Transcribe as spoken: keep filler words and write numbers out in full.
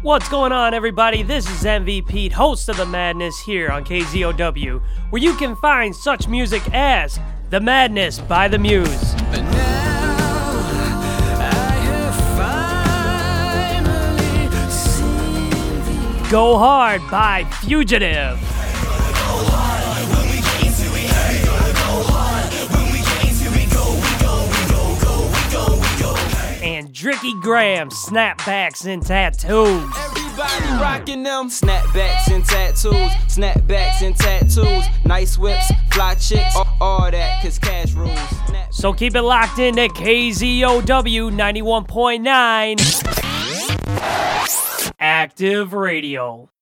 What's going on, everybody? This is M V Pete, host of The Madness, here on K Z O W, where you can find such music as The Madness by The Muse, And now I have finally seen the Go Hard by Fugitive, and Dricky Graham, Snapbacks and Tattoos. Everybody rocking them snapbacks and tattoos, snapbacks and tattoos, nice whips, fly chicks, all, all that, cause cash rules. Snap- So keep it locked into K Z O W ninety-one point nine Active Radio.